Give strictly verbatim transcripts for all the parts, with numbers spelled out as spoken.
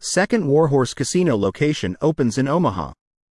Second Warhorse Casino location opens in Omaha.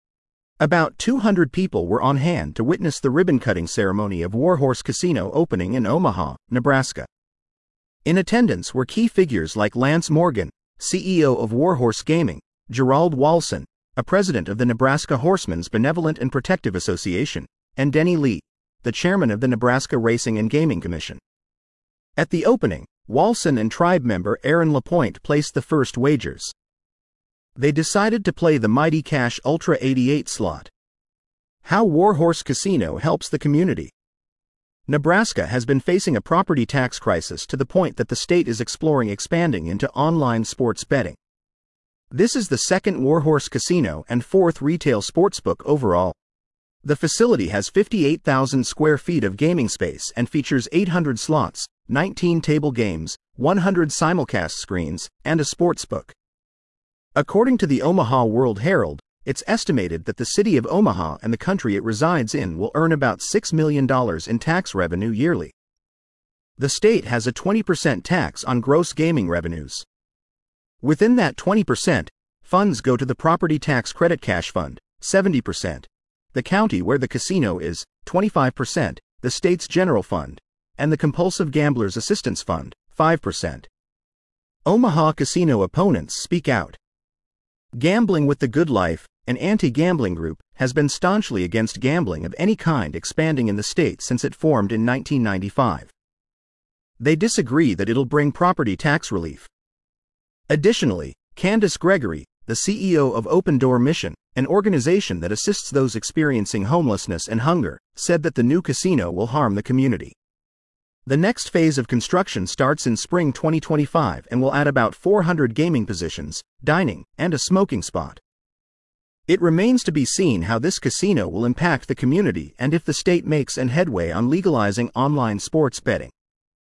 About two hundred people were on hand to witness the ribbon-cutting ceremony of Warhorse Casino opening in Omaha, Nebraska. In attendance were key figures like Lance Morgan, C E O of Warhorse Gaming, Gerald Walson, a president of the Nebraska Horsemen's Benevolent and Protective Association, and Denny Lee, the chairman of the Nebraska Racing and Gaming Commission. At the opening, Walson and tribe member Aaron LaPointe placed the first wagers. They decided to play the Mighty Cash Ultra eighty-eight slot. How Warhorse Casino helps the community. Nebraska has been facing a property tax crisis to the point that the state is exploring expanding into online sports betting. This is the second Warhorse Casino and fourth retail sportsbook overall. The facility has fifty-eight thousand square feet of gaming space and features eight hundred slots, nineteen table games, one hundred simulcast screens, and a sportsbook. According to the Omaha World Herald, it's estimated that the city of Omaha and the country it resides in will earn about six million dollars in tax revenue yearly. The state has a twenty percent tax on gross gaming revenues. Within that twenty percent, funds go to the Property Tax Credit Cash Fund, seventy percent, the county where the casino is, twenty-five percent, the state's general fund, and the Compulsive Gamblers Assistance Fund, five percent. Omaha casino opponents speak out. Gambling with the Good Life, an anti-gambling group, has been staunchly against gambling of any kind expanding in the state since it formed in nineteen ninety-five. They disagree that it'll bring property tax relief. Additionally, Candace Gregory, the C E O of Open Door Mission, an organization that assists those experiencing homelessness and hunger, said that the new casino will harm the community. The next phase of construction starts in spring twenty twenty-five and will add about four hundred gaming positions, dining, and a smoking spot. It remains to be seen how this casino will impact the community and if the state makes an headway on legalizing online sports betting.